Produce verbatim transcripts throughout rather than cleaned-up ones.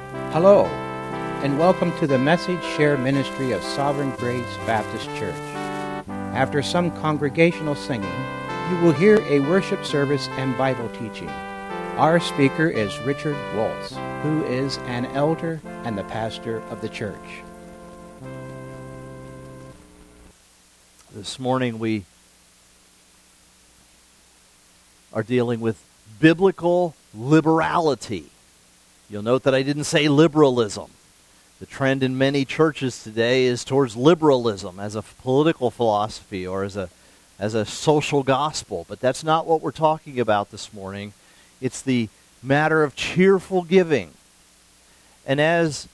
Hello, and welcome to the Message Share Ministry of Sovereign Grace Baptist Church. After some congregational singing, you will hear a worship service and Bible teaching. Our speaker is Richard Waltz, who is an elder and the pastor of the church. This morning we are dealing with biblical liberality. You'll note that I didn't say liberalism. The trend in many churches today is towards liberalism as a political philosophy or as a as a social gospel, but that's not what we're talking about this morning. It's the matter of cheerful giving. And as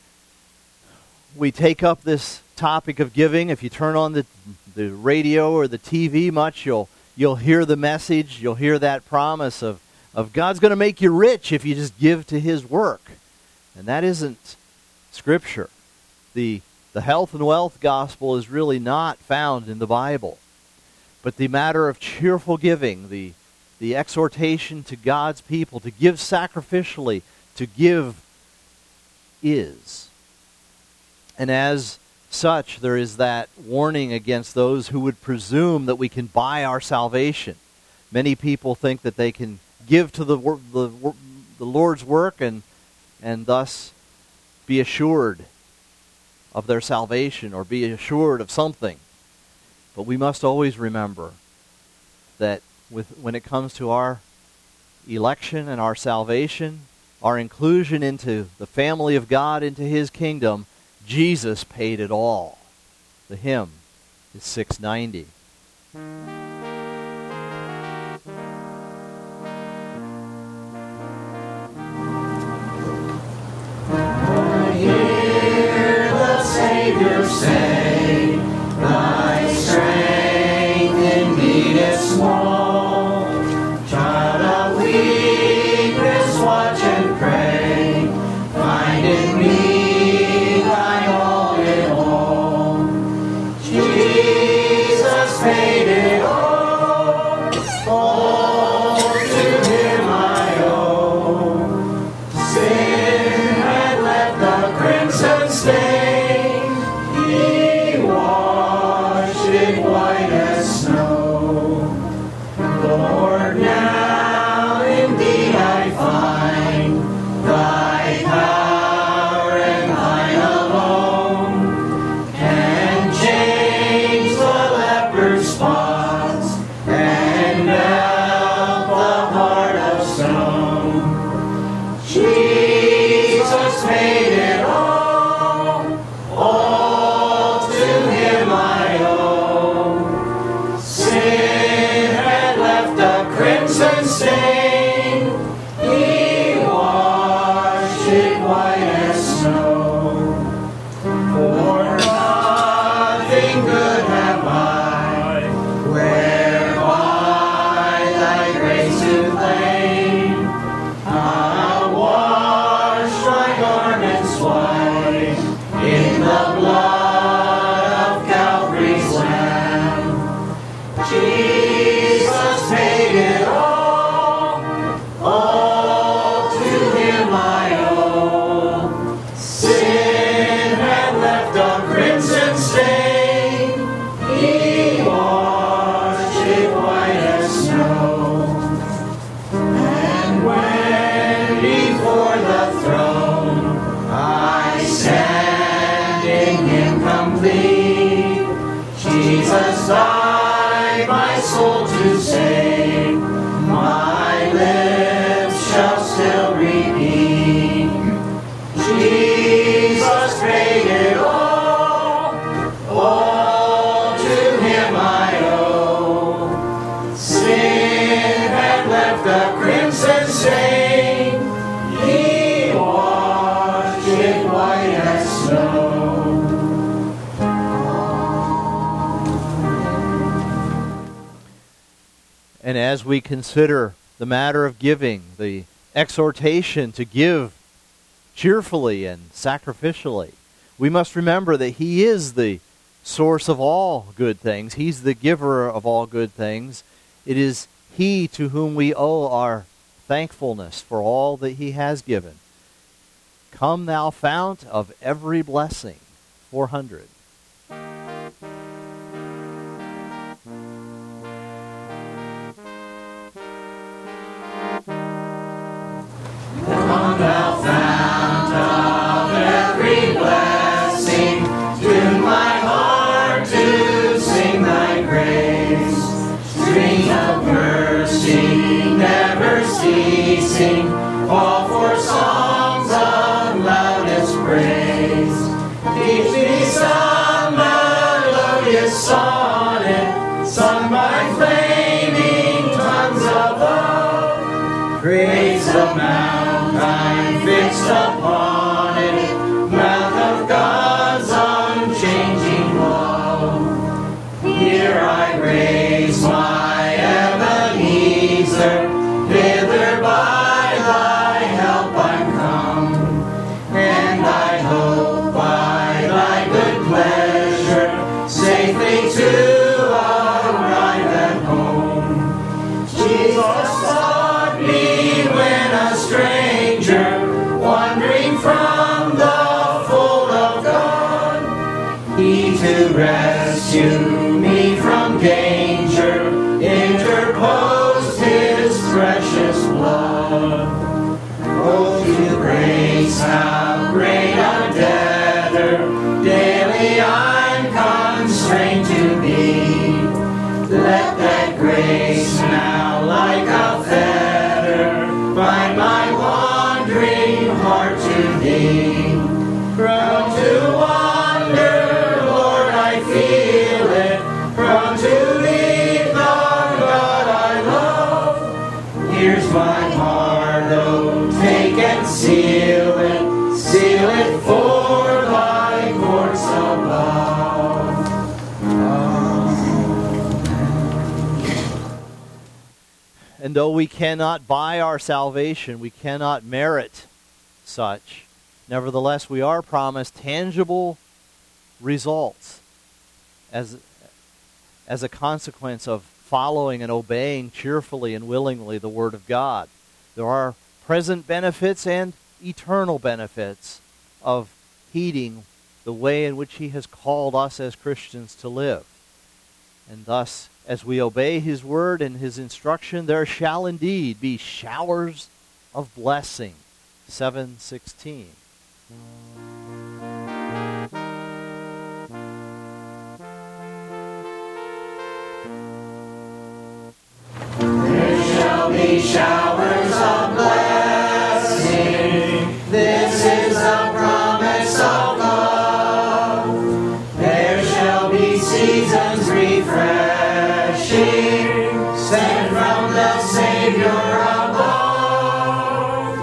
we take up this topic of giving, if you turn on the the radio or the T V much, you'll you'll hear the message, you'll hear that promise of of God's going to make you rich if you just give to His work. And that isn't Scripture. The, the health and wealth gospel is really not found in the Bible. But the matter of cheerful giving, the, the exhortation to God's people to give sacrificially, to give is. And as such, there is that warning against those who would presume that we can buy our salvation. Many people think that they can give to the, the the Lord's work and and thus be assured of their salvation or be assured of something. But we must always remember that with when it comes to our election and our salvation, our inclusion into the family of God, into His kingdom, Jesus paid it all. The hymn is six ninety. Savior say, thy strength indeed is small. Child of weakness, watch and pray. Find in me thy all in all. Jesus paid it all. All to Him I owe. Sin had left the crimson stain. Jesus died my soul to save, my lips shall still repeat. Jesus paid it all, all to Him I owe. Sin had left a crimson stain, He washed it white as snow. And as we consider the matter of giving, the exhortation to give cheerfully and sacrificially, we must remember that He is the source of all good things. He's the giver of all good things. It is He to whom we owe our thankfulness for all that He has given. Come thou fount of every blessing. four hundred. Come thou fount of every blessing, tune my heart to sing thy grace. Stream of mercy never ceasing, call for songs of loudest praise. Teach me some melodious sonnet, sung by flaming tongues above. Praise the mount I'm fixed upon it, mount of God's unchanging love. Here I raise my Ebenezer, hither by thy help I'm come, and I hope by thy good pleasure safely to arrive at home. Jesus sought me when a stranger, wandering from the fold of God. He to rescue me from danger interposed his precious blood. Oh, to grace how great a debtor daily I'm constrained to be. Let that grace now like a fetter bind my wandering heart to thee. Prone to wander, Lord, I feel it, prone to leave the God I love. Here's my heart, oh, take and seal it, seal it for thy courts above. And though we cannot buy our salvation, we cannot merit such, nevertheless we are promised tangible results as, as a consequence of following and obeying cheerfully and willingly the Word of God. There are present benefits and eternal benefits of heeding the way in which He has called us as Christians to live. And thus, as we obey His Word and His instruction, there shall indeed be showers of blessing. seven sixteen. There shall be showers of blessing. This is the promise of God. There shall be seasons refreshing, sent from the Savior above.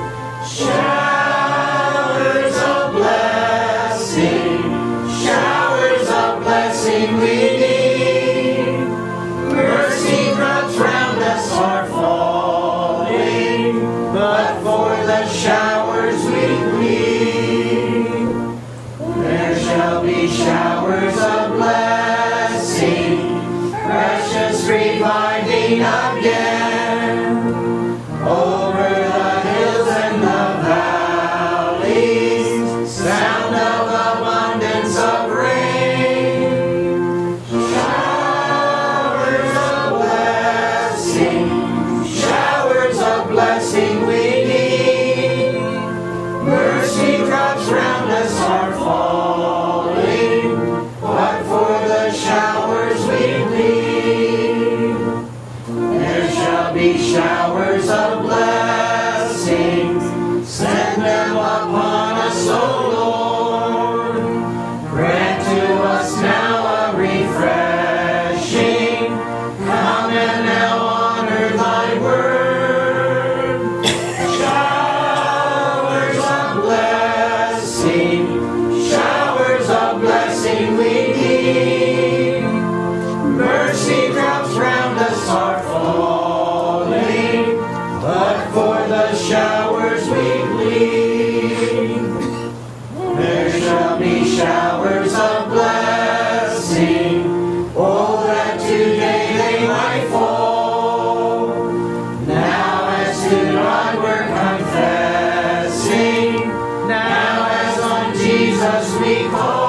Showers of blessing, showers of blessing we need. Mercy drops round us are falling, but for the showers we plead. There shall be showers of blessing, precious reviving again, over the hills and the valleys, sound of abundance of rain. Showers of blessing, showers of blessing we need. Mercy drops round us are falling, but for the showers we plead. There shall be showers of blessing, send them upon us, O Lord. Grant to us now a refreshing, come and now honor thy word. Showers of blessing, showers of blessing we need. Mercy drops round us are falling, but for the showers we plead. sweet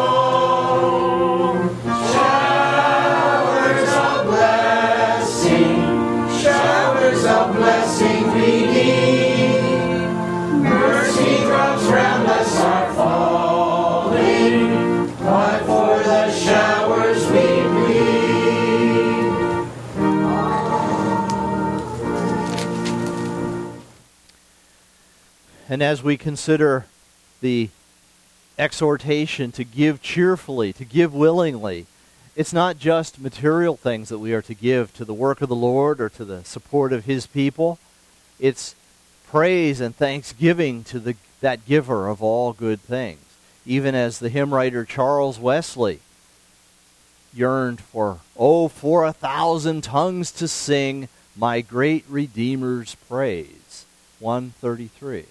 home. Showers of blessing, showers of blessing we need. Mercy drops round us are falling, but for the showers we plead. And as we consider the exhortation to give cheerfully, to give willingly, it's not just material things that we are to give to the work of the Lord or to the support of His people. It's praise and thanksgiving to the, that giver of all good things. Even as the hymn writer Charles Wesley yearned for, oh, for a thousand tongues to sing my great Redeemer's praise. one thirty-three.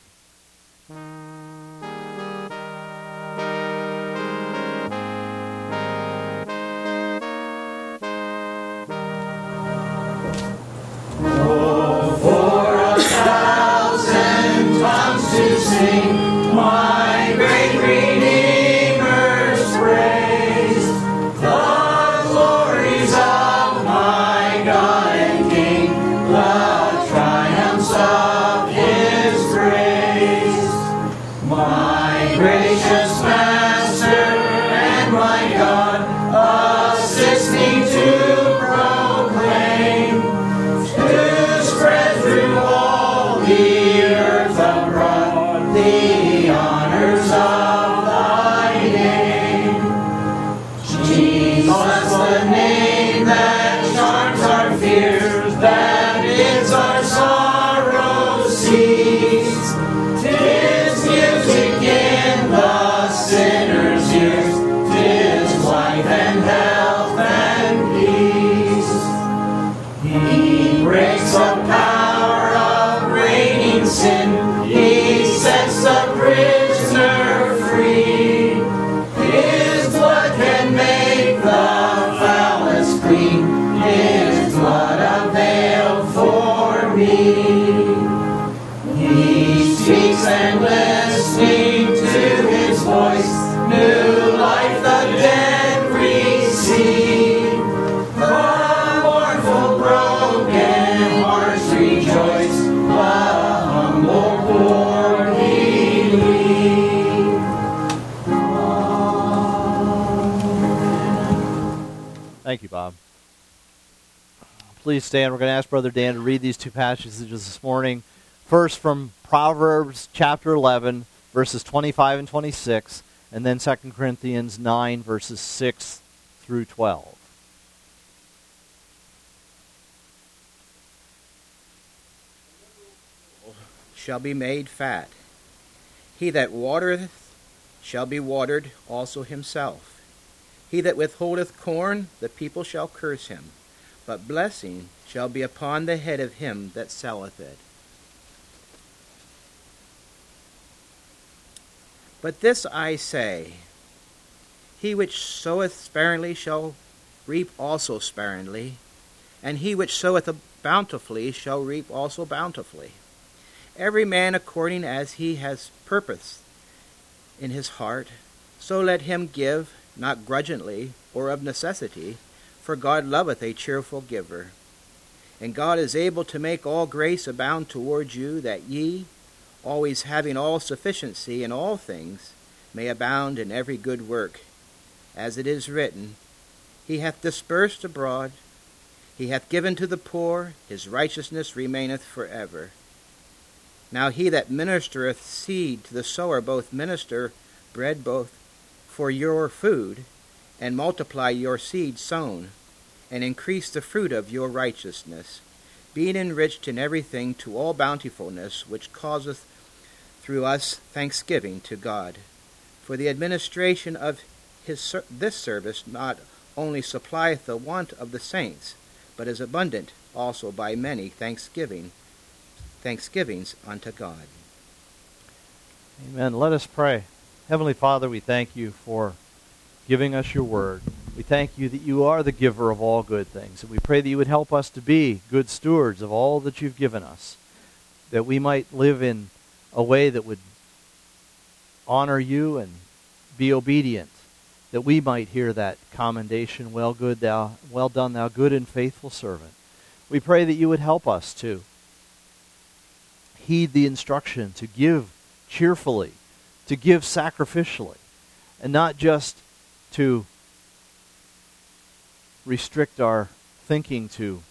Oh, for a thousand tongues to sing my great Redeemer's praise, the glories of my God and King, the triumphs of His praise. My gracious Master and my God, assist me to proclaim, to spread through all the earth abroad the honors of thy name. Jesus, the name that charms our fears, that bids our sorrow cease. 'Tis music in the sinner's ears, 'tis life and health and peace. He breaks the power of reigning sin, He sets the prisoner free. His blood can make the foulest clean, His blood availed for me. He speaks and listening to His voice, new life the dead receive. The mournful broken hearts rejoice, the humble poor believe. Thank you, Bob. Please stand. We're going to ask Brother Dan to read these two passages this morning. First from Proverbs chapter eleven, verses twenty-five and twenty-six, and then Second Corinthians nine, verses six through twelve. Shall be made fat. He that watereth shall be watered also himself. He that withholdeth corn, the people shall curse him, but blessing shall be upon the head of him that selleth it. But this I say, he which soweth sparingly shall reap also sparingly, and he which soweth bountifully shall reap also bountifully. Every man according as he has purpose in his heart, so let him give, not grudgingly or of necessity, for God loveth a cheerful giver. And God is able to make all grace abound toward you, that ye, always having all sufficiency in all things, may abound in every good work. As it is written, He hath dispersed abroad, He hath given to the poor, His righteousness remaineth forever. Now he that ministereth seed to the sower both minister bread both for your food, and multiply your seed sown, and increase the fruit of your righteousness, being enriched in everything to all bountifulness, which causeth through us thanksgiving to God. For the administration of his this service not only supplieth the want of the saints, but is abundant also by many thanksgiving, thanksgivings unto God. Amen. Let us pray. Heavenly Father, we thank you for giving us your word. We thank you that you are the giver of all good things. And we pray that you would help us to be good stewards of all that you've given us, that we might live in a way that would honor you and be obedient, that we might hear that commendation, well good thou, well done thou good and faithful servant. We pray that you would help us to heed the instruction to give cheerfully, to give sacrificially, and not just to restrict our thinking to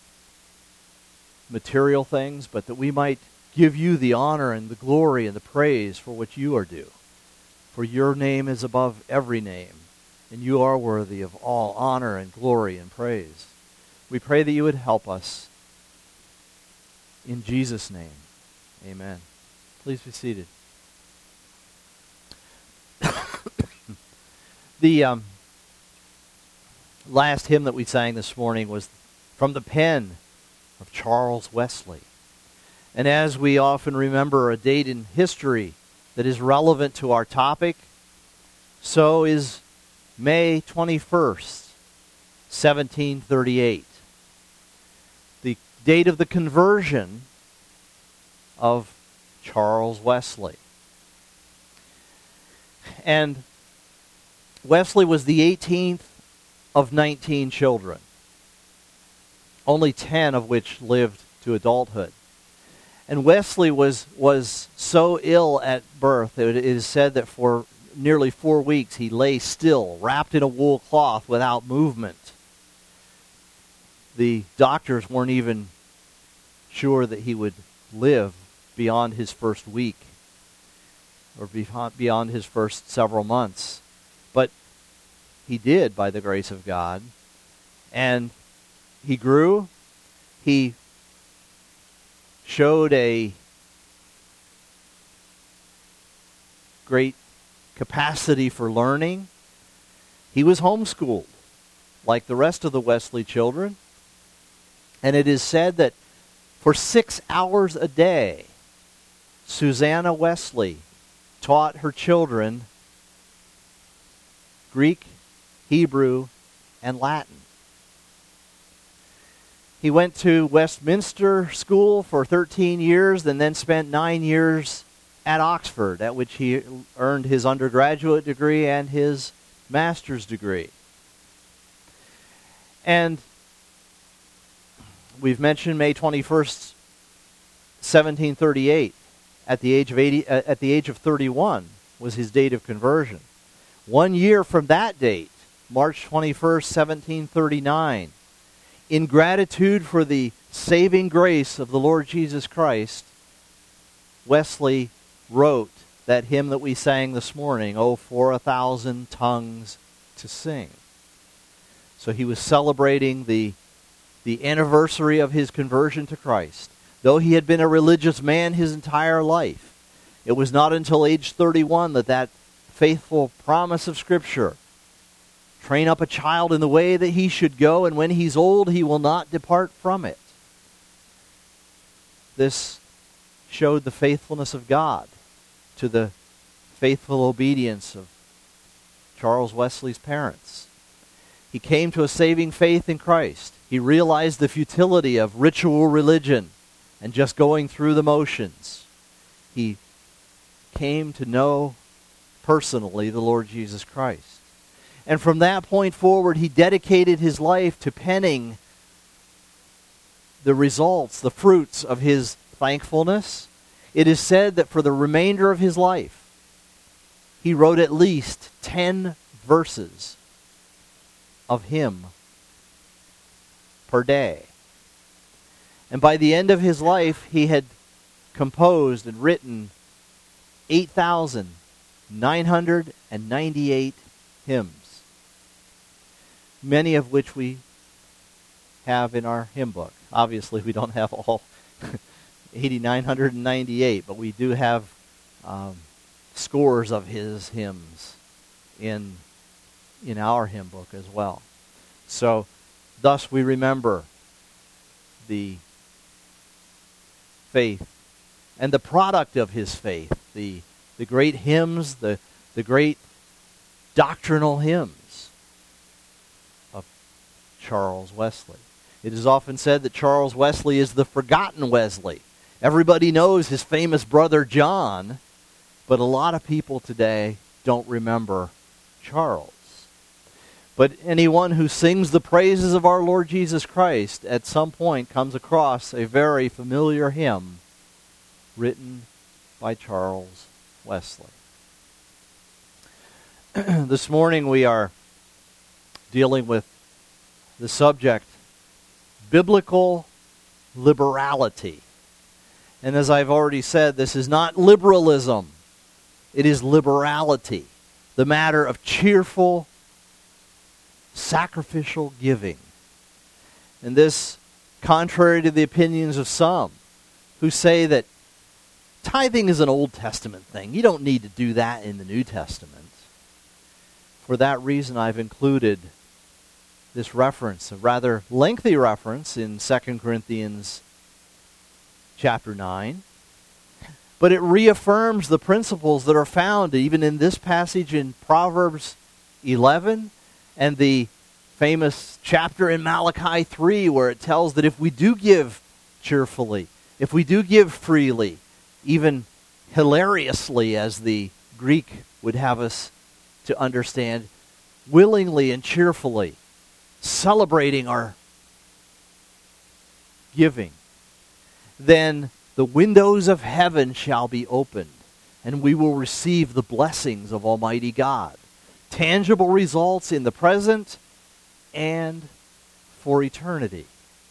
material things, but that we might give you the honor and the glory and the praise for what you are due. For your name is above every name, and you are worthy of all honor and glory and praise. We pray that you would help us. In Jesus' name, amen. Please be seated. The um, last hymn that we sang this morning was from the pen of Charles Wesley. And as we often remember a date in history that is relevant to our topic, so is May twenty-first, seventeen thirty-eight. The date of the conversion of Charles Wesley. And Wesley was the eighteenth of nineteen children, only ten of which lived to adulthood. And Wesley was, was so ill at birth that it is said that for nearly four weeks he lay still, wrapped in a wool cloth without movement. The doctors weren't even sure that he would live beyond his first week or beyond his first several months. But he did, by the grace of God. And he grew. He showed a great capacity for learning. He was homeschooled, like the rest of the Wesley children. And it is said that for six hours a day, Susanna Wesley taught her children Greek, Hebrew, and Latin. He went to Westminster School for thirteen years and then spent nine years at Oxford, at which he earned his undergraduate degree and his master's degree. And we've mentioned May twenty-first, seventeen thirty-eight. At the age of eighty, at the age of thirty-one was his date of conversion. One year from that date, March twenty-first, seventeen thirty-nine, in gratitude for the saving grace of the Lord Jesus Christ, Wesley wrote that hymn that we sang this morning, "Oh, for a thousand tongues to sing." So he was celebrating the, the anniversary of his conversion to Christ. Though he had been a religious man his entire life, it was not until age thirty-one that that faithful promise of Scripture, train up a child in the way that he should go, and when he's old, he will not depart from it. This showed the faithfulness of God to the faithful obedience of Charles Wesley's parents. He came to a saving faith in Christ. He realized the futility of ritual religion and just going through the motions. He came to know personally the Lord Jesus Christ. And from that point forward, he dedicated his life to penning the results, the fruits of his thankfulness. It is said that for the remainder of his life, he wrote at least ten verses of hymn per day. And by the end of his life, he had composed and written eight thousand nine hundred ninety-eight hymns, many of which we have in our hymn book. Obviously, we don't have all eight thousand nine hundred ninety-eight, but we do have um, scores of his hymns in, in our hymn book as well. So, thus we remember the faith and the product of his faith, the the great hymns, the, the great doctrinal hymns of Charles Wesley. It is often said that Charles Wesley is the forgotten Wesley. Everybody knows his famous brother John, but a lot of people today don't remember Charles. But anyone who sings the praises of our Lord Jesus Christ at some point comes across a very familiar hymn written by Charles Wesley. This morning we are dealing with the subject, biblical liberality. And as I've already said, this is not liberalism. It is liberality, the matter of cheerful, sacrificial giving. And this, contrary to the opinions of some who say that tithing is an Old Testament thing. You don't need to do that in the New Testament. For that reason, I've included this reference, a rather lengthy reference in Second Corinthians chapter nine. But it reaffirms the principles that are found even in this passage in Proverbs eleven and the famous chapter in Malachi three, where it tells that if we do give cheerfully, if we do give freely, even hilariously, as the Greek would have us to understand, willingly and cheerfully, celebrating our giving, then the windows of heaven shall be opened, and we will receive the blessings of Almighty God. Tangible results in the present and for eternity.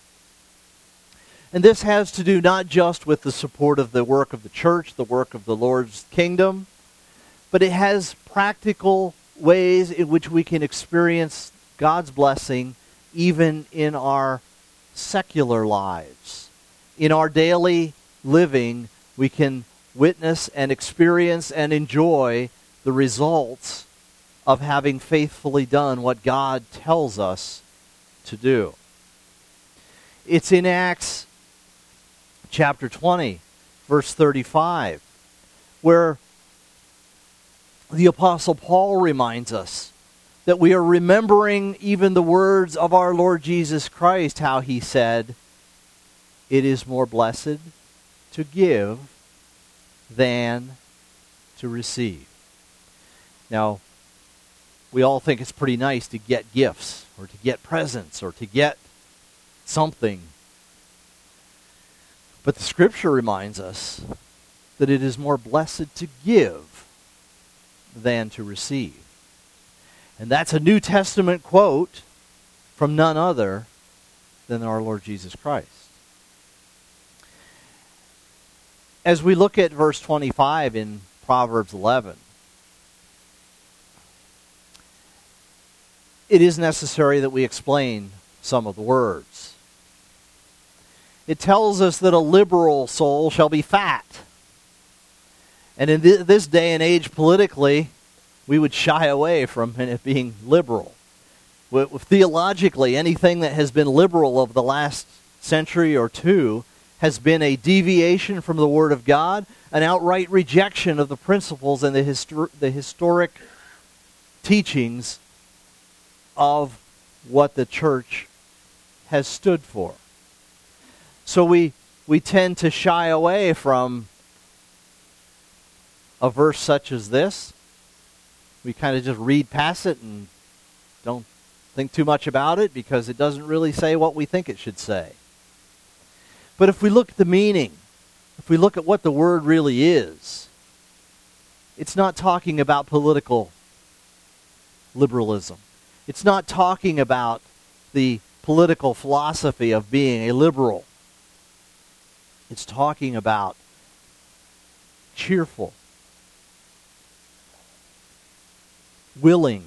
And this has to do not just with the support of the work of the church, the work of the Lord's kingdom, but it has practical ways in which we can experience God's blessing even in our secular lives. In our daily living, we can witness and experience and enjoy the results of having faithfully done what God tells us to do. It's in Acts chapter twenty, verse thirty-five, where the Apostle Paul reminds us that we are remembering even the words of our Lord Jesus Christ, how he said, "It is more blessed to give than to receive." Now, we all think it's pretty nice to get gifts or to get presents or to get something. But the Scripture reminds us that it is more blessed to give than to receive. And that's a New Testament quote from none other than our Lord Jesus Christ. As we look at verse twenty-five in Proverbs eleven, it is necessary that we explain some of the words. It tells us that a liberal soul shall be fat. And in th- this day and age politically, we would shy away from it being liberal. W- theologically, anything that has been liberal of the last century or two has been a deviation from the Word of God, an outright rejection of the principles and the, histor- the historic teachings of what the church has stood for. So we we tend to shy away from a verse such as this. We kind of just read past it and don't think too much about it because it doesn't really say what we think it should say. But if we look at the meaning, if we look at what the word really is, it's not talking about political liberalism. It's not talking about the political philosophy of being a liberal. It's talking about cheerful, willing,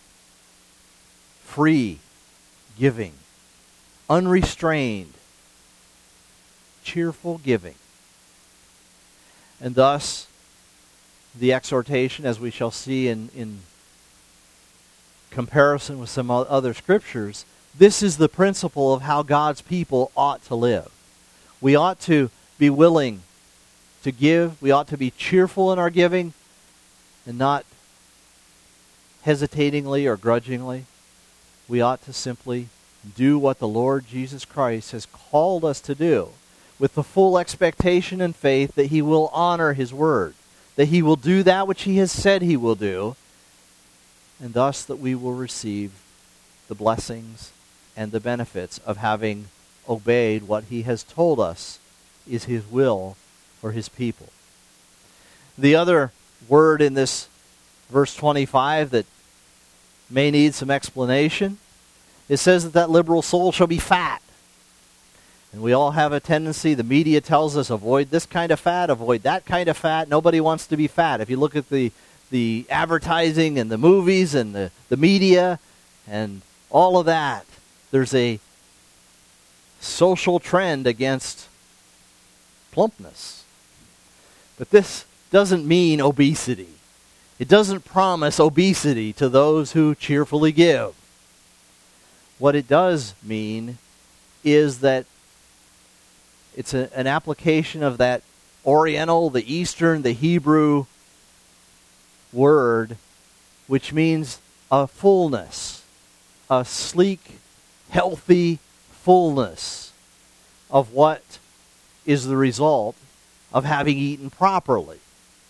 free giving, unrestrained, cheerful giving. And thus, the exhortation, as we shall see in, in comparison with some other scriptures, this is the principle of how God's people ought to live. We ought to be willing to give. We ought to be cheerful in our giving and not hesitatingly or grudgingly. We ought to simply do what the Lord Jesus Christ has called us to do with the full expectation and faith that He will honor His word, that he will do that which he has said he will do, and thus that we will receive the blessings and the benefits of having obeyed what he has told us is his will for his people. The other word in this verse twenty-five that may need some explanation, it says that that liberal soul shall be fat. And we all have a tendency, the media tells us, avoid this kind of fat, avoid that kind of fat. Nobody wants to be fat. If you look at the, the advertising and the movies and the, the media and all of that, there's a social trend against plumpness. But this doesn't mean obesity. It doesn't promise obesity to those who cheerfully give. What it does mean is that it's a, an application of that Oriental, the Eastern, the Hebrew word, which means a fullness, a sleek, healthy fullness of what is the result of having eaten properly.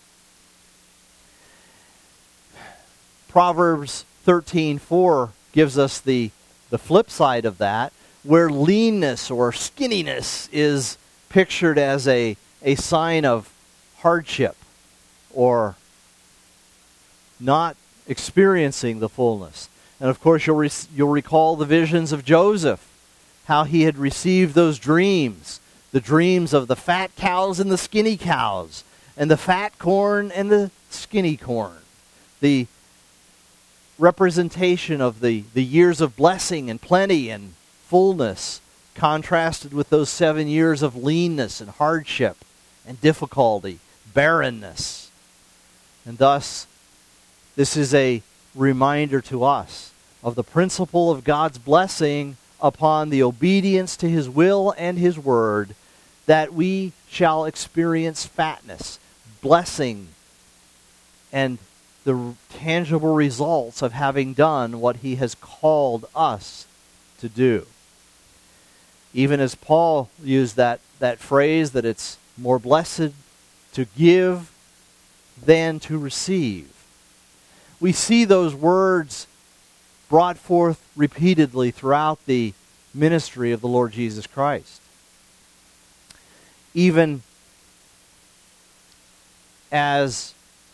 Proverbs thirteen four gives us the, the flip side of that, where leanness or skinniness is pictured as a, a sign of hardship or not experiencing the fullness. And of course, you'll, re- you'll recall the visions of Joseph, how he had received those dreams, the dreams of the fat cows and the skinny cows, and the fat corn and the skinny corn. The representation of the, the years of blessing and plenty and fullness contrasted with those seven years of leanness and hardship and difficulty, barrenness. And thus, this is a reminder to us of the principle of God's blessing upon the obedience to his will and his word, that we shall experience fatness, blessing, and the tangible results of having done what he has called us to do. Even as Paul used that, that phrase that it's more blessed to give than to receive. We see those words brought forth repeatedly throughout the ministry of the Lord Jesus Christ. Even as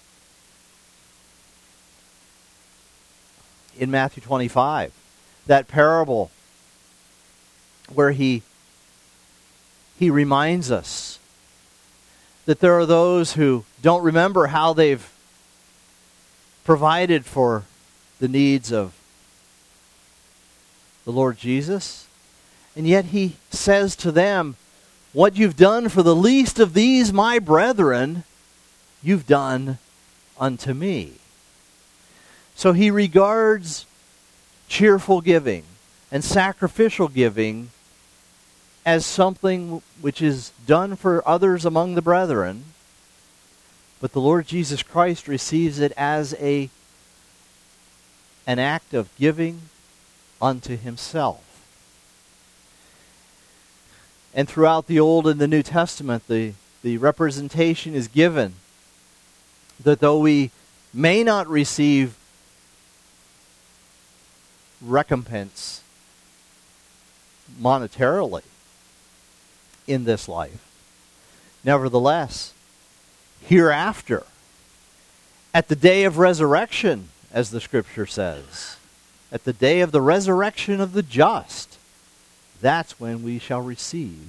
in Matthew twenty-five, that parable where he he reminds us that there are those who don't remember how they've provided for the needs of the Lord Jesus, and yet he says to them, what you've done for the least of these my brethren, you've done unto me. So he regards cheerful giving and sacrificial giving as something which is done for others among the brethren, but the Lord Jesus Christ receives it as a an act of giving unto himself. And throughout the Old and the New Testament, the, the representation is given that though we may not receive recompense monetarily in this life, nevertheless, hereafter, at the day of resurrection, as the Scripture says, at the day of the resurrection of the just, that's when we shall receive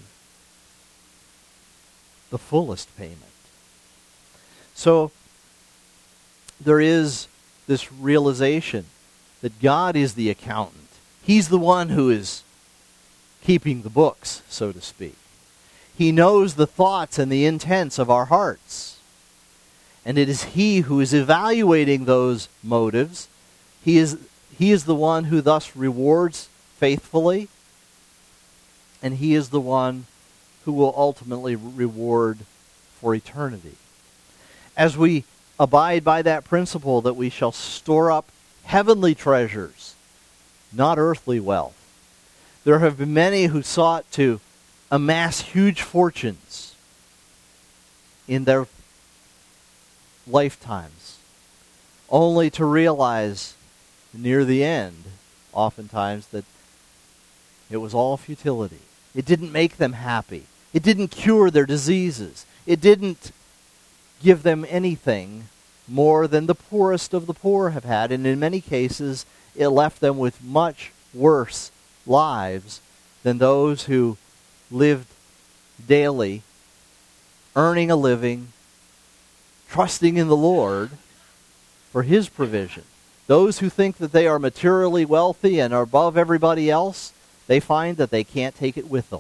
the fullest payment. So, there is this realization that God is the accountant. He's the one who is keeping the books, so to speak. He knows the thoughts and the intents of our hearts. And it is He who is evaluating those motives. He is, he is the one who thus rewards faithfully. And He is the one who will ultimately reward for eternity. As we abide by that principle that we shall store up heavenly treasures, not earthly wealth. There have been many who sought to amass huge fortunes in their lifetimes, only to realize near the end, oftentimes, that it was all futility. It didn't make them happy. It didn't cure their diseases. It didn't give them anything more than the poorest of the poor have had. And in many cases, it left them with much worse lives than those who lived daily, earning a living, trusting in the Lord for His provision. Those who think that they are materially wealthy and are above everybody else, they find that they can't take it with them.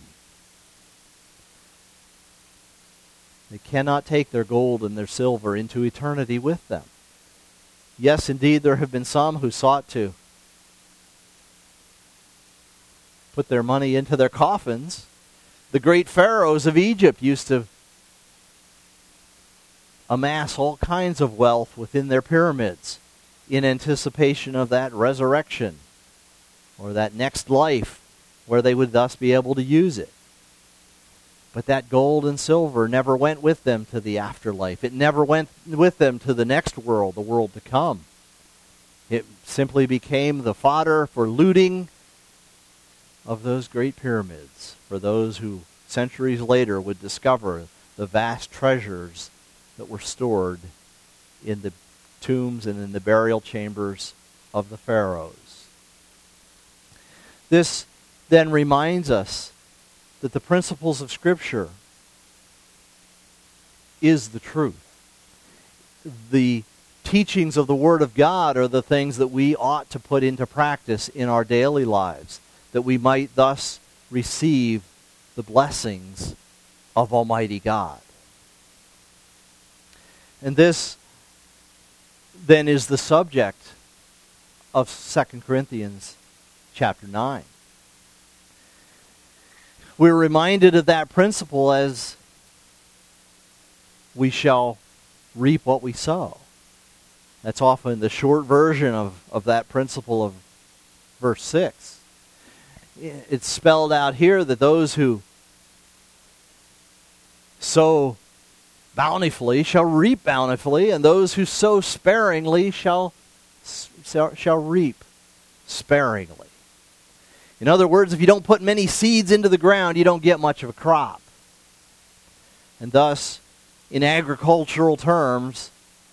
They cannot take their gold and their silver into eternity with them. Yes, indeed, there have been some who sought to put their money into their coffins. The great pharaohs of Egypt used to amass all kinds of wealth within their pyramids in anticipation of that resurrection or that next life where they would thus be able to use it. But that gold and silver never went with them to the afterlife. It never went with them to the next world, the world to come. It simply became the fodder for looting of those great pyramids, for those who centuries later would discover the vast treasures that were stored in the tombs and in the burial chambers of the pharaohs. This then reminds us that the principles of Scripture is the truth. The teachings of the Word of God are the things that we ought to put into practice in our daily lives, that we might thus receive the blessings of Almighty God. And this then is the subject of Second Corinthians chapter nine. We're reminded of that principle as we shall reap what we sow. That's often the short version of, of that principle of verse six. It's spelled out here that those who sow bountifully shall reap bountifully, and those who sow sparingly shall, shall reap sparingly. In other words, if you don't put many seeds into the ground, you don't get much of a crop. And thus, in agricultural terms,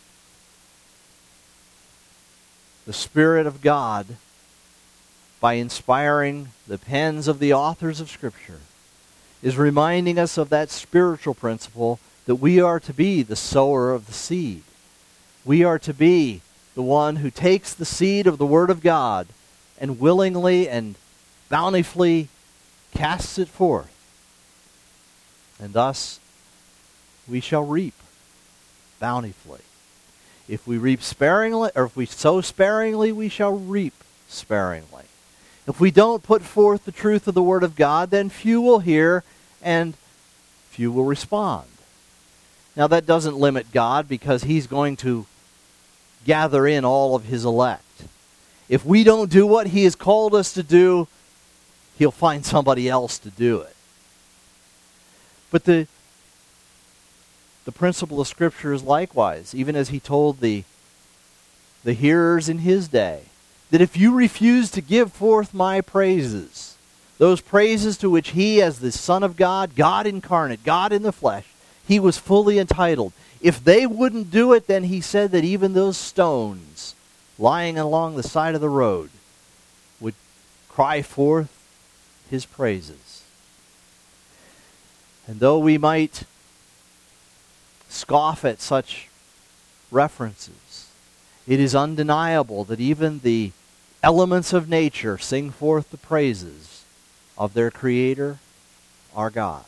the Spirit of God, by inspiring the pens of the authors of Scripture, is reminding us of that spiritual principle that we are to be the sower of the seed. We are to be the one who takes the seed of the Word of God and willingly and bountifully casts it forth. And thus we shall reap bountifully. If we reap sparingly, or if we sow sparingly, we shall reap sparingly. If we don't put forth the truth of the Word of God, then few will hear and few will respond. Now that doesn't limit God, because He's going to gather in all of His elect. If we don't do what He has called us to do, He'll find somebody else to do it. But the the principle of Scripture is likewise, even as He told the, the hearers in His day, that if you refuse to give forth my praises, those praises to which He, as the Son of God, God incarnate, God in the flesh, He was fully entitled. If they wouldn't do it, then He said that even those stones lying along the side of the road would cry forth His praises. And though we might scoff at such references, it is undeniable that even the elements of nature sing forth the praises of their Creator, our God.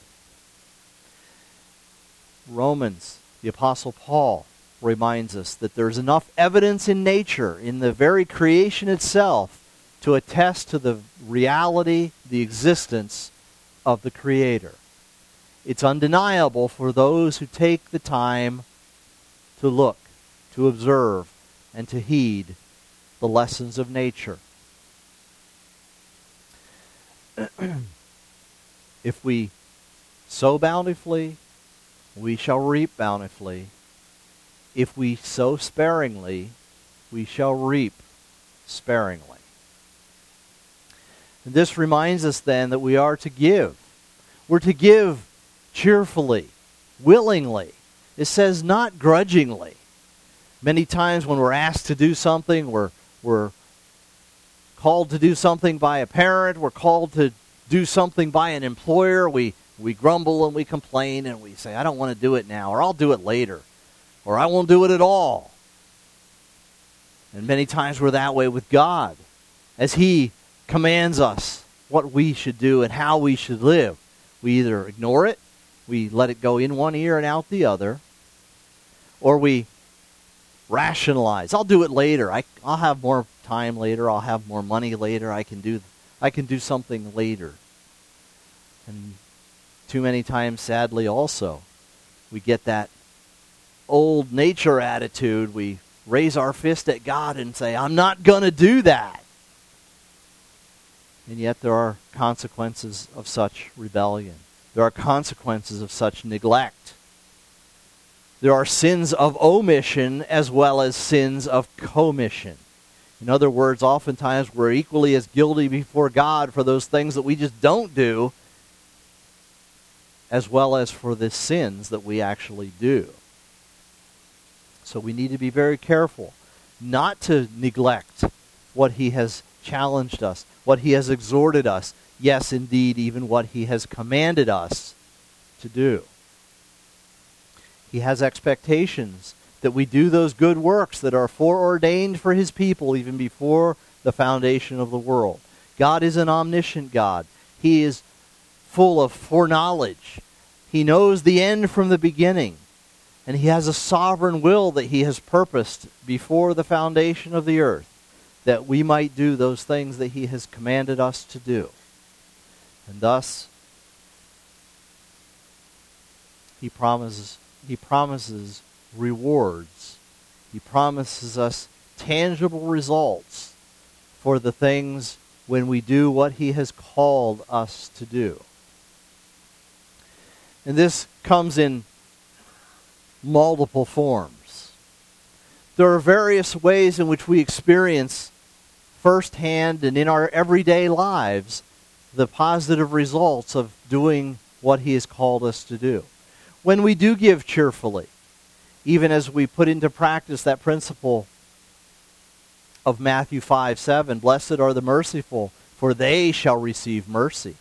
Romans, the Apostle Paul, reminds us that there's enough evidence in nature, in the very creation itself, to attest to the reality, the existence of the Creator. It's undeniable for those who take the time to look, to observe, and to heed the lessons of nature. If we sow bountifully, we shall reap bountifully. if we sow sparingly, we shall reap sparingly. And this reminds us then that we are to give. We're to give cheerfully, willingly. It says not grudgingly. Many times when we're asked to do something, we're, we're called to do something by a parent, we're called to do something by an employer, we, we grumble and we complain and we say, I don't want to do it now, or I'll do it later, or I won't do it at all. And many times we're that way with God, as He commands us what we should do and how we should live. We either ignore it, we let it go in one ear and out the other, or we rationalize. I'll do it later. I, I'll have more time later. I'll have more money later. I can do I can do something later. And too many times, sadly, also, we get that old nature attitude. We raise our fist at God and say, I'm not going to do that. And yet there are consequences of such rebellion. There are consequences of such neglect. There are sins of omission as well as sins of commission. In other words, oftentimes we're equally as guilty before God for those things that we just don't do, as well as for the sins that we actually do. So we need to be very careful not to neglect what He has challenged us, what He has exhorted us, yes, indeed, even what He has commanded us to do. He has expectations that we do those good works that are foreordained for His people even before the foundation of the world. God is an omniscient God. He is full of foreknowledge. He knows the end from the beginning. And He has a sovereign will that He has purposed before the foundation of the earth, that we might do those things that He has commanded us to do. And thus, He promises, He promises rewards. He promises us tangible results for the things when we do what He has called us to do. And this comes in multiple forms. There are various ways in which we experience firsthand and in our everyday lives the positive results of doing what He has called us to do. When we do give cheerfully, even as we put into practice that principle of Matthew five seven, blessed are the merciful, for they shall receive mercy.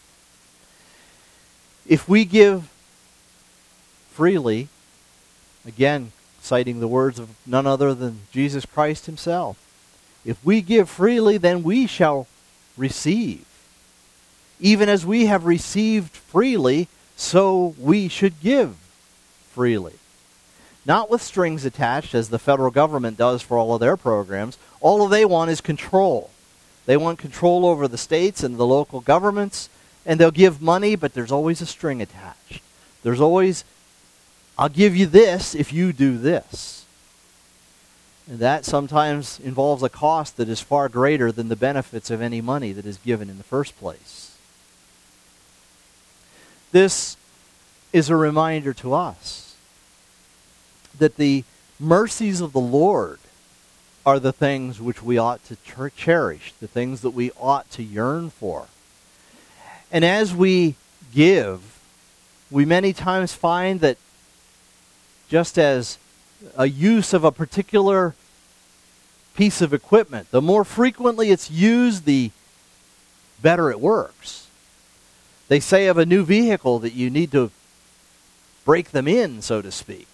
If we give freely, again, citing the words of none other than Jesus Christ Himself, if we give freely, then we shall receive. Even as we have received freely, so we should give freely. Not with strings attached, as the federal government does for all of their programs. All they want is control. They want control over the states and the local governments, and they'll give money, but there's always a string attached. There's always, I'll give you this if you do this. And that sometimes involves a cost that is far greater than the benefits of any money that is given in the first place. This is a reminder to us that the mercies of the Lord are the things which we ought to cher- cherish, the things that we ought to yearn for. And as we give, we many times find that just as a use of a particular piece of equipment, the more frequently it's used, the better it works. They say of a new vehicle that you need to break them in, so to speak,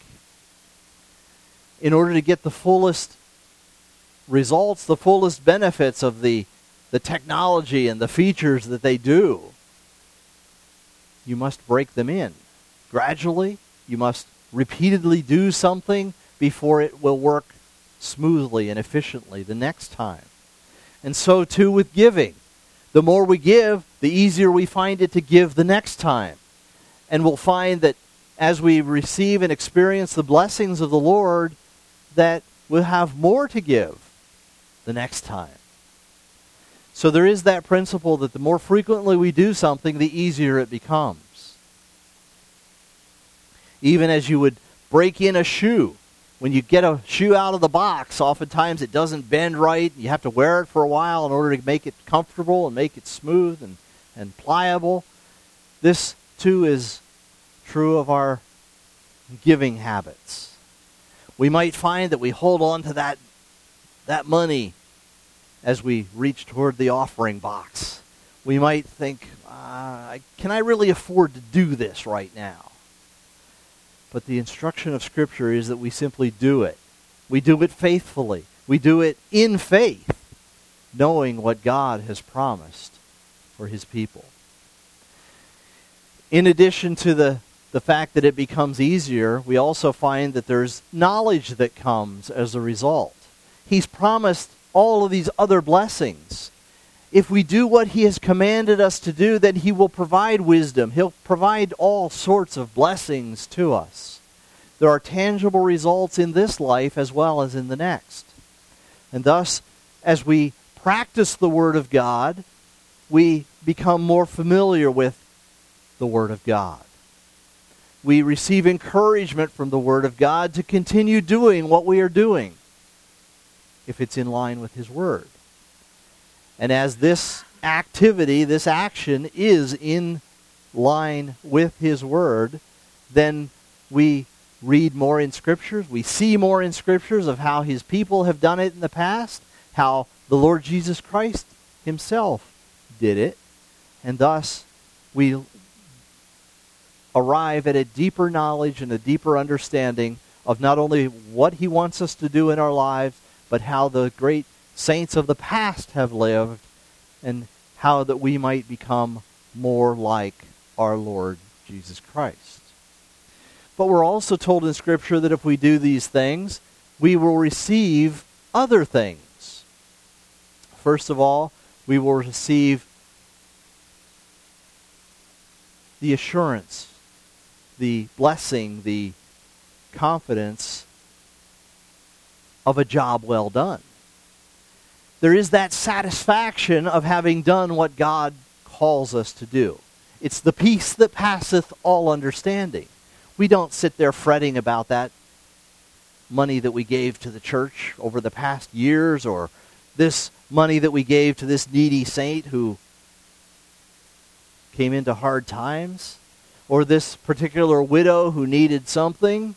in order to get the fullest results, the fullest benefits of the, the technology and the features that they do. You must break them in. Gradually, you must repeatedly do something before it will work smoothly and efficiently the next time. And so too with giving. The more we give, the easier we find it to give the next time. And we'll find that as we receive and experience the blessings of the Lord, that we'll have more to give the next time. So there is that principle that the more frequently we do something, the easier it becomes. Even as you would break in a shoe, when you get a shoe out of the box, oftentimes it doesn't bend right. You have to wear it for a while in order to make it comfortable and make it smooth and, and pliable. This, too, is true of our giving habits. We might find that we hold on to that, that money as we reach toward the offering box. We might think, uh, can I really afford to do this right now? But the instruction of Scripture is that we simply do it. We do it faithfully. We do it in faith, knowing what God has promised for His people. In addition to the, the fact that it becomes easier, we also find that there's knowledge that comes as a result. He's promised all of these other blessings. If we do what He has commanded us to do, then He will provide wisdom. He'll provide all sorts of blessings to us. There are tangible results in this life as well as in the next. And thus, as we practice the Word of God, we become more familiar with the Word of God. We receive encouragement from the Word of God to continue doing what we are doing, if it's in line with His Word. And as this activity, this action is in line with His Word, then we read more in Scriptures. We see more in Scriptures of how His people have done it in the past, how the Lord Jesus Christ Himself did it, and thus we arrive at a deeper knowledge and a deeper understanding of not only what He wants us to do in our lives, but how the great saints of the past have lived, and how that we might become more like our Lord Jesus Christ. But we're also told in Scripture that if we do these things, we will receive other things. First of all, we will receive the assurance, the blessing, the confidence of a job well done. There is that satisfaction of having done what God calls us to do. It's the peace that passeth all understanding. We don't sit there fretting about that money that we gave to the church over the past years, or this money that we gave to this needy saint who came into hard times, or this particular widow who needed something.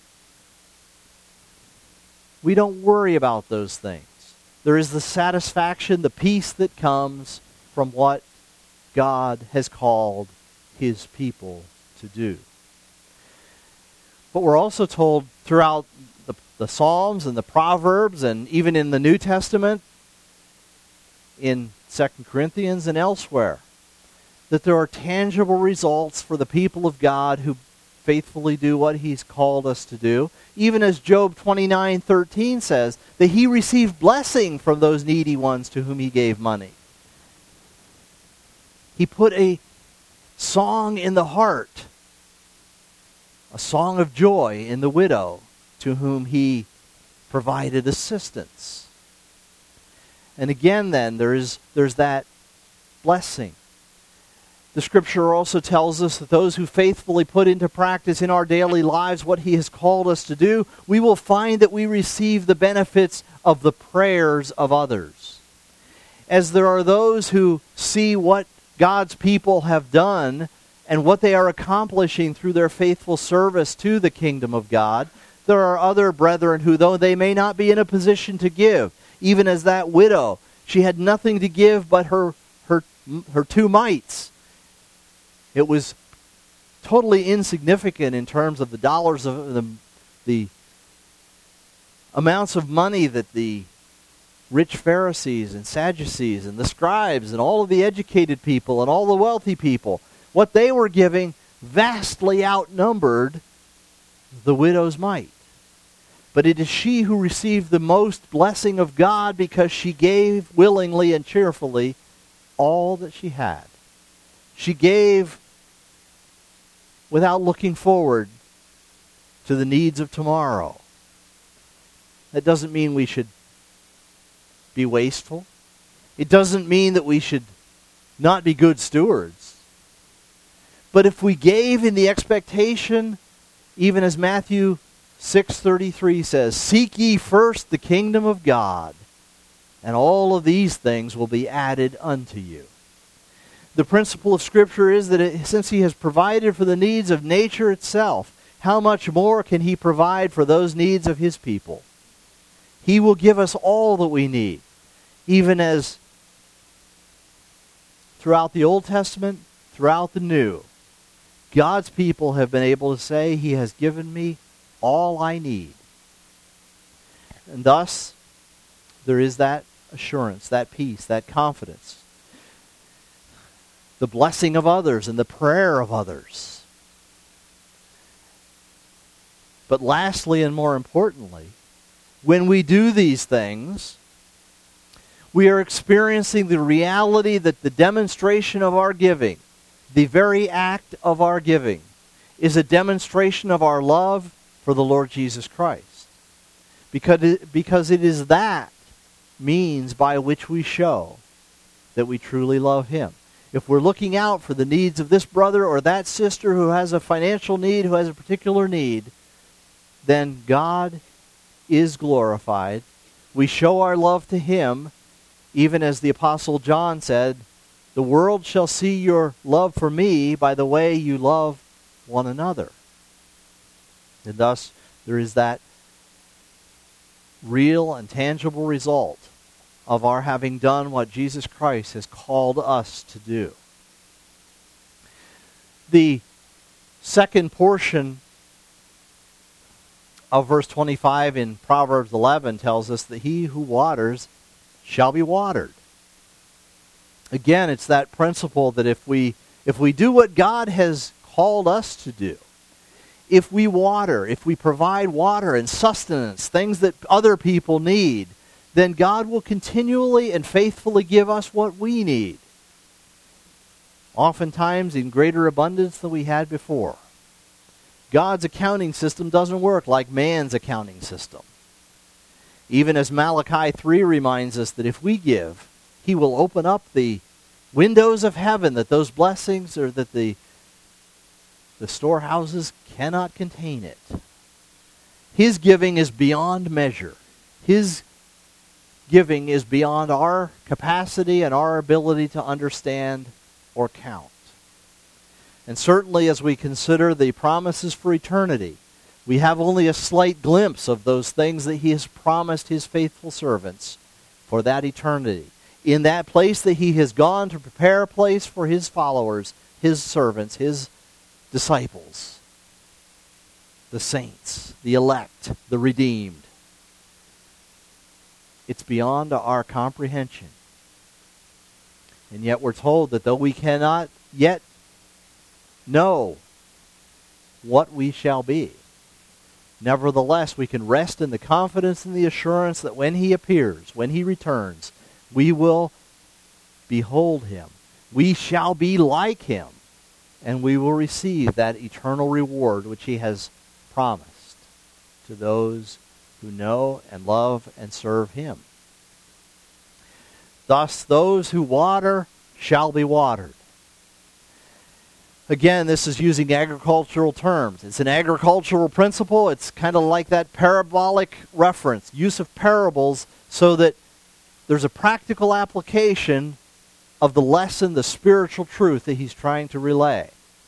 We don't worry about those things. There is the satisfaction, the peace that comes from what God has called His people to do. But we're also told throughout the, the Psalms and the Proverbs, and even in the New Testament, in Second Corinthians and elsewhere, that there are tangible results for the people of God who faithfully do what He's called us to do. Even as Job twenty-nine thirteen says, that he received blessing from those needy ones to whom he gave money. He put a song in the heart, a song of joy in the widow to whom he provided assistance. And again then, there is there's that blessing. The Scripture also tells us that those who faithfully put into practice in our daily lives what He has called us to do, we will find that we receive the benefits of the prayers of others. As there are those who see what God's people have done and what they are accomplishing through their faithful service to the kingdom of God, there are other brethren who, though they may not be in a position to give, even as that widow, she had nothing to give but her her her two mites. It was totally insignificant in terms of the dollars of the, the amounts of money that the rich Pharisees and Sadducees and the scribes and all of the educated people and all the wealthy people, what they were giving vastly outnumbered the widow's mite. But it is she who received the most blessing of God because she gave willingly and cheerfully all that she had. She gave without looking forward to the needs of tomorrow. That doesn't mean we should be wasteful. It doesn't mean that we should not be good stewards. But if we gave in the expectation, even as Matthew six thirty-three says, "Seek ye first the kingdom of God, and all of these things will be added unto you." The principle of Scripture is that it, since he has provided for the needs of nature itself, how much more can he provide for those needs of his people? He will give us all that we need, even as throughout the Old Testament, throughout the New, God's people have been able to say, he has given me all I need. And thus, there is that assurance, that peace, that confidence. The blessing of others and the prayer of others. But lastly and more importantly, when we do these things, we are experiencing the reality that the demonstration of our giving, the very act of our giving, is a demonstration of our love for the Lord Jesus Christ. Because it, because it is that means by which we show that we truly love him. If we're looking out for the needs of this brother or that sister who has a financial need, who has a particular need, then God is glorified. We show our love to him, even as the Apostle John said, "The world shall see your love for me by the way you love one another." And thus, there is that real and tangible result of our having done what Jesus Christ has called us to do. The second portion of verse twenty-five in Proverbs eleven tells us that he who waters shall be watered. Again, it's that principle that if we if we do what God has called us to do, if we water, if we provide water and sustenance, things that other people need, then God will continually and faithfully give us what we need. Oftentimes in greater abundance than we had before. God's accounting system doesn't work like man's accounting system. Even as Malachi three reminds us that if we give, he will open up the windows of heaven, that those blessings or that the, the storehouses cannot contain it. His giving is beyond measure. His giving is beyond our capacity and our ability to understand or count. And certainly as we consider the promises for eternity, we have only a slight glimpse of those things that he has promised his faithful servants for that eternity. In that place that he has gone to prepare a place for his followers, his servants, his disciples, the saints, the elect, the redeemed. It's beyond our comprehension. And yet we're told that though we cannot yet know what we shall be, nevertheless we can rest in the confidence and the assurance that when he appears, when he returns, we will behold him. We shall be like him, and we will receive that eternal reward which he has promised to those who know and love and serve him. Thus, those who water shall be watered. Again, this is using agricultural terms. It's an agricultural principle. It's kind of like that parabolic reference, use of parables, so that there's a practical application of the lesson, the spiritual truth that he's trying to relay.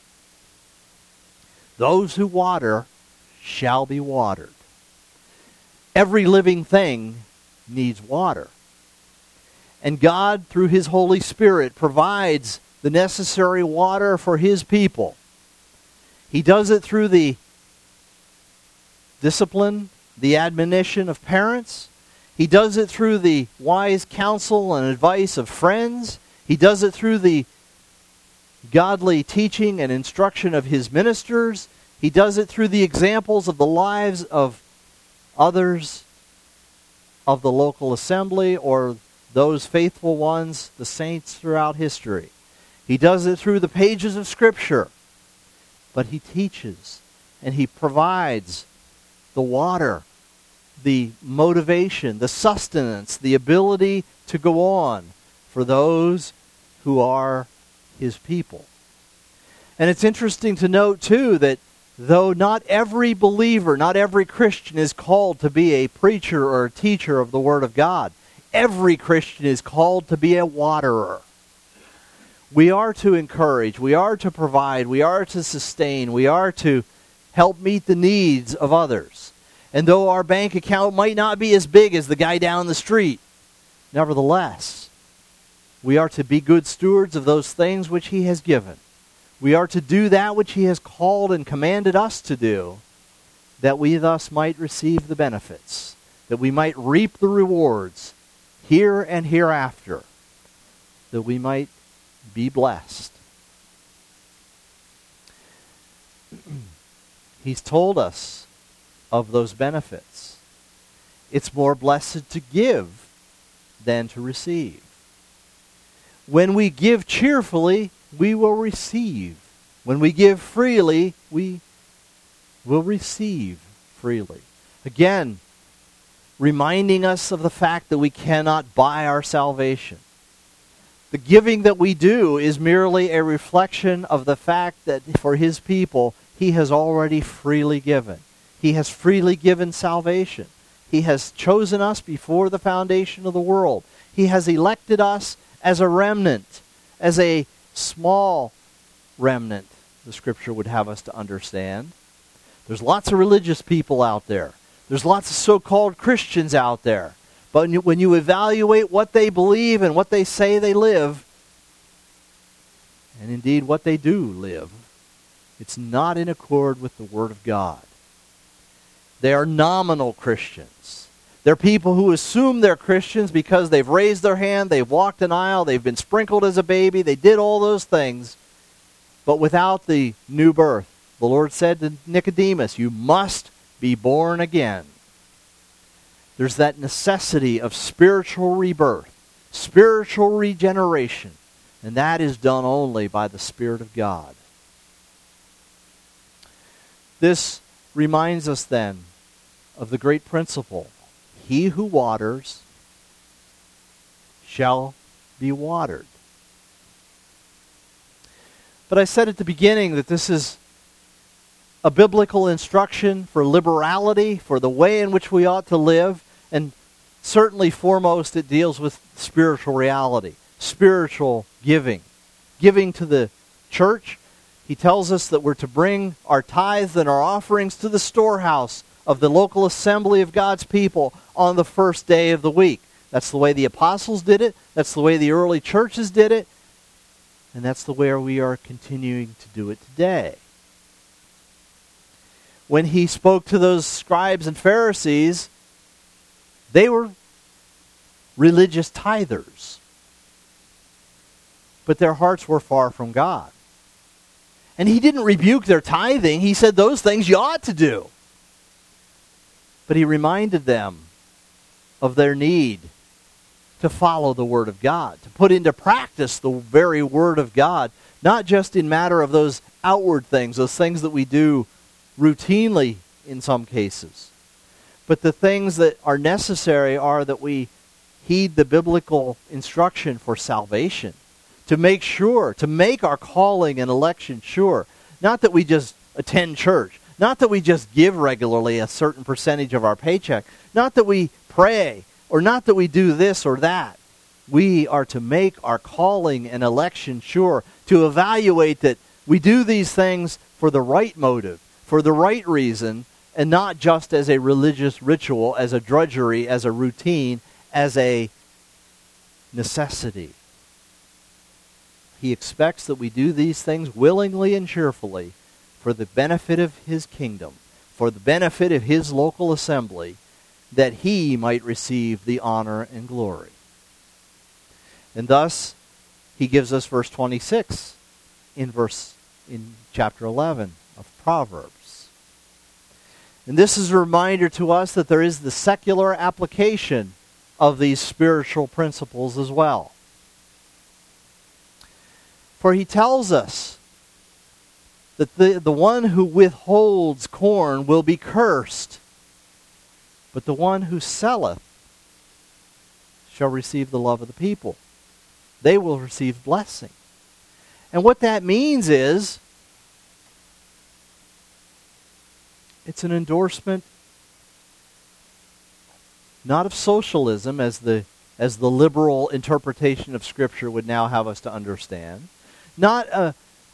Those who water shall be watered. Every living thing needs water. And God, through his Holy Spirit, provides the necessary water for his people. He does it through the discipline, the admonition of parents. He does it through the wise counsel and advice of friends. He does it through the godly teaching and instruction of his ministers. He does it through the examples of the lives of others of the local assembly or those faithful ones, the saints throughout history. He does it through the pages of Scripture. But he teaches and he provides the water, the motivation, the sustenance, the ability to go on for those who are his people. And it's interesting to note, too, that though not every believer, not every Christian is called to be a preacher or a teacher of the Word of God. Every Christian is called to be a waterer. We are to encourage, we are to provide, we are to sustain, we are to help meet the needs of others. And though our bank account might not be as big as the guy down the street, nevertheless, we are to be good stewards of those things which He has given. We are to do that which He has called and commanded us to do, that we thus might receive the benefits, that we might reap the rewards here and hereafter, that we might be blessed. He's told us of those benefits. It's more blessed to give than to receive. When we give cheerfully, we will receive. When we give freely, we will receive freely. Again, reminding us of the fact that we cannot buy our salvation. The giving that we do is merely a reflection of the fact that for His people, He has already freely given. He has freely given salvation. He has chosen us before the foundation of the world. He has elected us as a remnant, as a small remnant, the Scripture would have us to understand. There's lots of religious people out there. There's lots of so-called Christians out there. But when you, when you evaluate what they believe and what they say they live, and indeed what they do live, it's not in accord with the Word of God. They are nominal Christians. They're people who assume they're Christians because they've raised their hand, they've walked an aisle, they've been sprinkled as a baby, they did all those things, but without the new birth. The Lord said to Nicodemus, you must be born again. There's that necessity of spiritual rebirth, spiritual regeneration, and that is done only by the Spirit of God. This reminds us then of the great principle. He who waters shall be watered. But I said at the beginning that this is a biblical instruction for liberality, for the way in which we ought to live, and certainly foremost it deals with spiritual reality, spiritual giving. Giving to the church. He tells us that we're to bring our tithes and our offerings to the storehouse of the local assembly of God's people on the first day of the week. That's the way the apostles did it. That's the way the early churches did it. And that's the way we are continuing to do it today. When he spoke to those scribes and Pharisees, they were religious tithers. But their hearts were far from God. And he didn't rebuke their tithing. He said those things you ought to do. But he reminded them of their need to follow the Word of God, to put into practice the very Word of God, not just in matter of those outward things, those things that we do routinely in some cases. But the things that are necessary are that we heed the biblical instruction for salvation, to make sure, to make our calling and election sure. Not that we just attend church, not that we just give regularly a certain percentage of our paycheck, not that we pray, or not that we do this or that. We are to make our calling and election sure, to evaluate that we do these things for the right motive, for the right reason, and not just as a religious ritual, as a drudgery, as a routine, as a necessity. He expects that we do these things willingly and cheerfully for the benefit of His kingdom, for the benefit of His local assembly, that He might receive the honor and glory. And thus, he gives us verse twenty-six in verse in chapter eleven of Proverbs. And this is a reminder to us that there is the secular application of these spiritual principles as well. For he tells us that the, the one who withholds corn will be cursed, but the one who selleth shall receive the love of the people. They will receive blessing. And what that means is It's an endorsement not of socialism as the as the liberal interpretation of Scripture would now have us to understand, not a,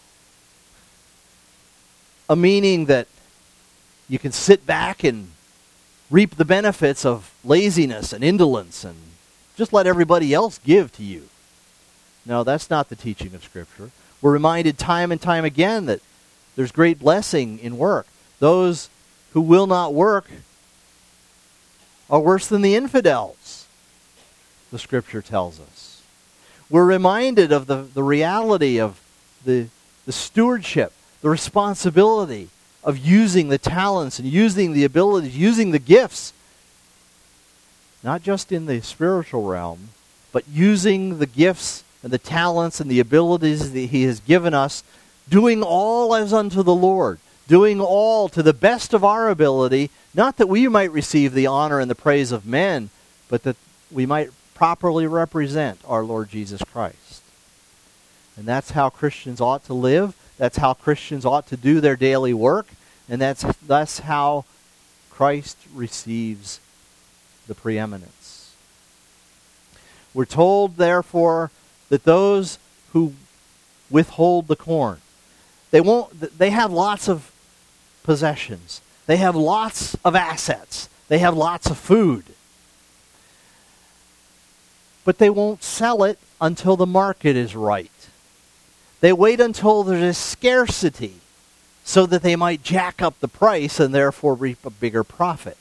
a meaning that you can sit back and reap the benefits of laziness and indolence and just let everybody else give to you. No, that's not the teaching of Scripture. We're reminded time and time again that there's great blessing in work. Those who will not work are worse than the infidels, the Scripture tells us. We're reminded of the, the reality of the, the stewardship, the responsibility of using the talents and using the abilities, using the gifts, not just in the spiritual realm, but using the gifts and the talents and the abilities that He has given us, doing all as unto the Lord, doing all to the best of our ability, not that we might receive the honor and the praise of men, but that we might properly represent our Lord Jesus Christ. And that's how Christians ought to live. That's how Christians ought to do their daily work. And that's, that's how Christ receives the preeminence. We're told, therefore, that those who withhold the corn, they won't. They have lots of possessions. They have lots of assets. They have lots of food. But they won't sell it until the market is right. They wait until there's a scarcity so that they might jack up the price and therefore reap a bigger profit.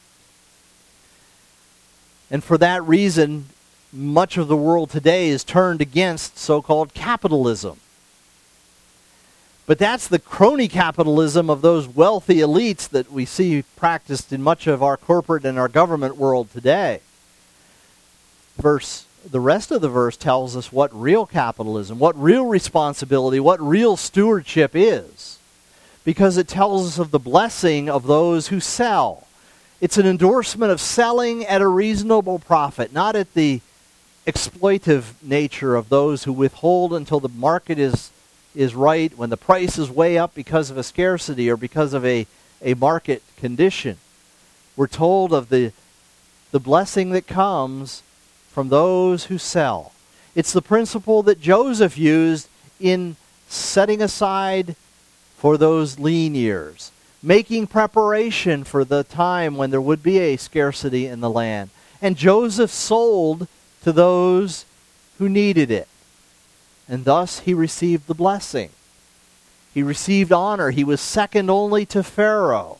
And for that reason, much of the world today is turned against so-called capitalism. But that's the crony capitalism of those wealthy elites that we see practiced in much of our corporate and our government world today. Verse, the rest of the verse tells us what real capitalism, what real responsibility, what real stewardship is. Because it tells us of the blessing of those who sell. It's an endorsement of selling at a reasonable profit, not at the exploitive nature of those who withhold until the market is is right, when the price is way up because of a scarcity or because of a, a market condition. We're told of the, the blessing that comes from those who sell. It's the principle that Joseph used in setting aside for those lean years, making preparation for the time when there would be a scarcity in the land. And Joseph sold to those who needed it. And thus he received the blessing. He received honor. He was second only to Pharaoh.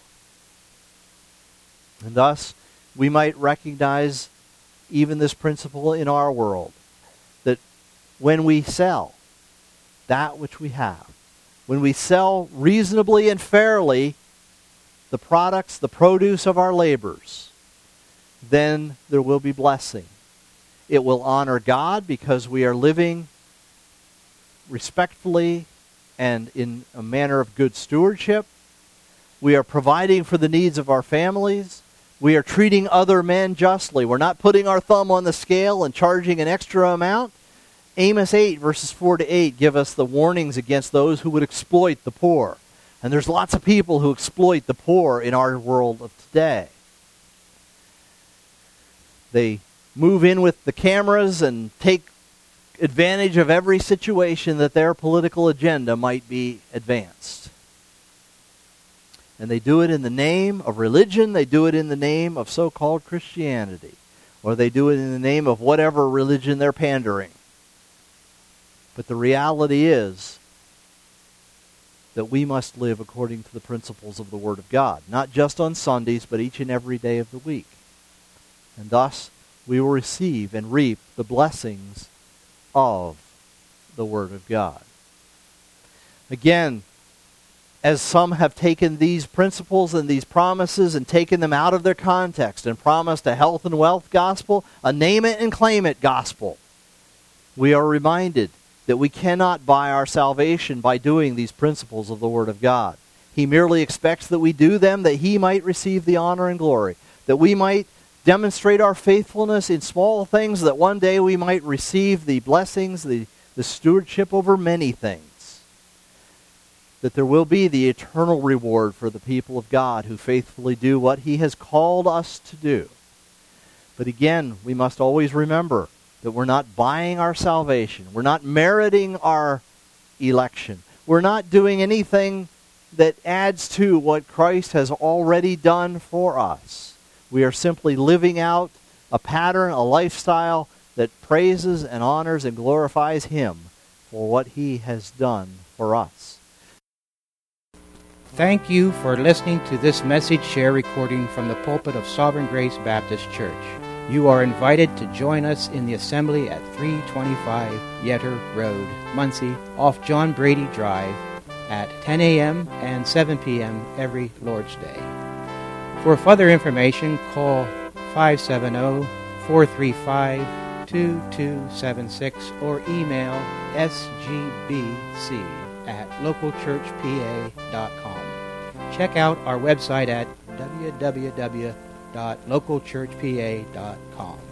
And thus we might recognize even this principle in our world, that when we sell that which we have, when we sell reasonably and fairly the products, the produce of our labors, then there will be blessing. It will honor God because we are living respectfully and in a manner of good stewardship. We are providing for the needs of our families. We are treating other men justly. We're not putting our thumb on the scale and charging an extra amount. Amos eight, verses four to eight, give us the warnings against those who would exploit the poor. And there's lots of people who exploit the poor in our world of today. They move in with the cameras and take advantage of every situation that their political agenda might be advanced. And they do it in the name of religion. They do it in the name of so-called Christianity. Or they do it in the name of whatever religion they're pandering. But the reality is that we must live according to the principles of the Word of God. Not just on Sundays, but each and every day of the week. And thus, we will receive and reap the blessings of the Word of God. Again, as some have taken these principles and these promises and taken them out of their context and promised a health and wealth gospel, a name it and claim it gospel, we are reminded that we cannot buy our salvation by doing these principles of the Word of God. He merely expects that we do them, that He might receive the honor and glory, that we might demonstrate our faithfulness in small things, that one day we might receive the blessings, the, the stewardship over many things. that there will be the eternal reward for the people of God who faithfully do what He has called us to do. But again, we must always remember that we're not buying our salvation. We're not meriting our election. We're not doing anything that adds to what Christ has already done for us. We are simply living out a pattern, a lifestyle that praises and honors and glorifies Him for what He has done for us. Thank you for listening to this message share recording from the pulpit of Sovereign Grace Baptist Church. You are invited to join us in the assembly at three twenty-five Yetter Road, Muncie, off John Brady Drive, at ten a.m. and seven p.m. every Lord's Day. For further information, call five seven zero, four three five, two two seven six or email s g b c at local church p a dot com. Check out our website at w w w dot local church p a dot com.